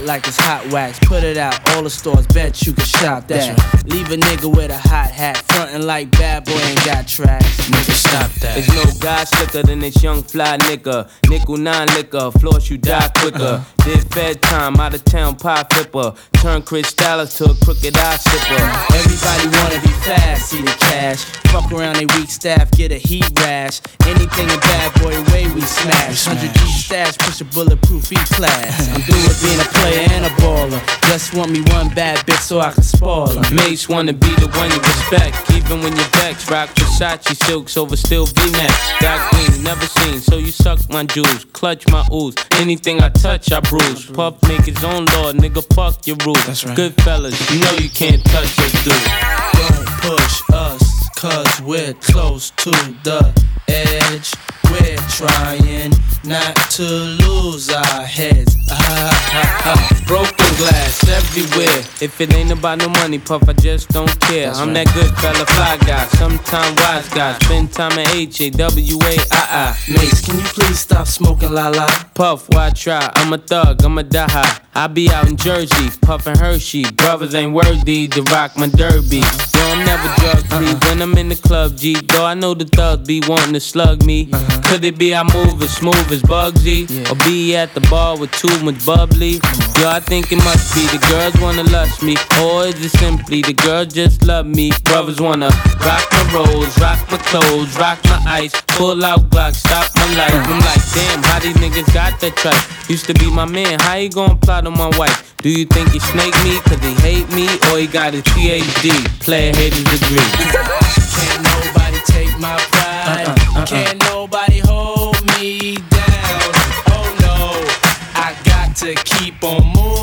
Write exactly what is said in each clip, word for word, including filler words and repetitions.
like it's hot wax. Put it out, all the stores, bet you can shop that. Right. Leave a nigga with a hot hat, frontin' like bad boy ain't got tracks. Nigga, stop that. There's no guy slicker than this young fly nigga. Nickel nine liquor, floss you die quicker. Uh-huh. Did fed time, out of town pie flipper. Turn Chris Dallas to a crooked eye sipper. Everybody wanna be fast, see the cash. Fuck around they weak staff, get a heat rash. Anything a bad boy way we smash. Hundred G stash, push a bulletproof E-class. I'm through with being a player and a baller. Just want me one bad bitch so I can spoil her. Mates wanna be the one you respect, even when you're vexed. Rock Versace silks over still V-necks. Dark green, never seen, so you suck my juice. Clutch my ooze, anything I touch I bruise. Puff make his own law, nigga fuck your rules. That's right. Good fellas, you know you can't touch your dude. Don't push us, cause we're close to the edge. We're trying not to lose our heads. Ah, ah, ah. Broken glass everywhere. If it ain't about no money, Puff, I just don't care. That's I'm right. that good fella, fly guy, sometime wise guy. Spend time at H A W A I I. Mace, can you please stop smoking la la? Puff, why try? I'm a thug, I'm a die high. I be out in Jersey, puffin' Hershey. Brothers ain't worthy to rock my derby. Yo, I'm never drug free uh-uh. when I'm in the club, G. Though I know the thugs be wanting to slug me. Uh-huh. Could it be I move as smooth as Bugsy? Yeah. Or be at the bar with too much bubbly? Yo, I think it must be the girls wanna lust me. Or is it simply the girls just love me? Brothers wanna rock my rolls, rock my clothes, rock my ice. Pull out Glock, stop my life. I'm like, damn, how these niggas got that tripe? Used to be my man, how he gon' plot on my wife? Do you think he snake me cause he hate me? Or he got a P H D, player haters degree? Can't nobody take my pride. Uh-uh, uh-uh. Can't nobody hold me down. Oh no, I got to keep on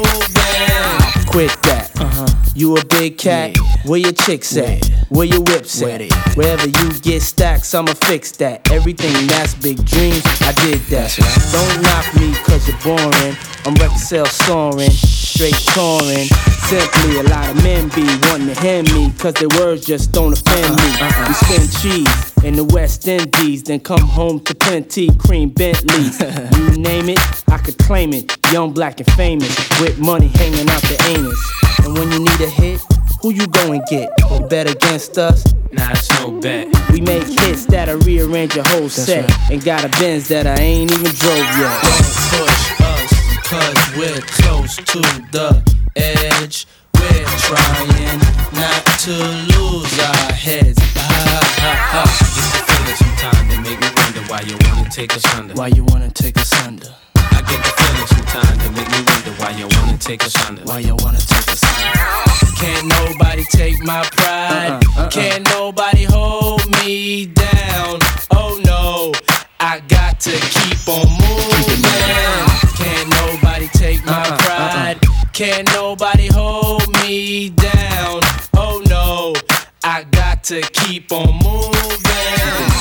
moving. Quit that. Uh-huh. You a big cat? Yeah. Where your chicks at? Yeah. Where your whips at? Wherever you get stacks, I'ma fix that. Everything that's big dreams, I did that. Right. Don't knock me cause you're boring. I'm record sales soaring, straight touring. Simply a lot of men be wanting to hand me cause their words just don't offend me. Uh-uh. We spend cheese in the West Indies, then come home to plenty cream Bentleys. You name it, I could claim it. Young, black, and famous, with money hanging out the anus. And when you need a hit, who you go and get? Or bet against us? Nah, it's no bet. We make hits that'll rearrange your whole That's set. Right. And got a Benz that I ain't even drove yet. Don't push us, cause we're close to the edge. We're trying not to lose our heads. Ah, ah, ah. Get the feeling sometimes that make me wonder why you wanna take us under. Why you wanna take us under? I get the feeling sometimes that make me wonder why you wanna take us under. Why you wanna take us under? Can't nobody take my pride. Uh-uh, uh-uh. Can't nobody hold me down. Oh no, I got to keep on moving. Can't nobody take my uh-uh, pride. Uh-uh. Can't nobody hold me down. Oh no, I got to keep on moving.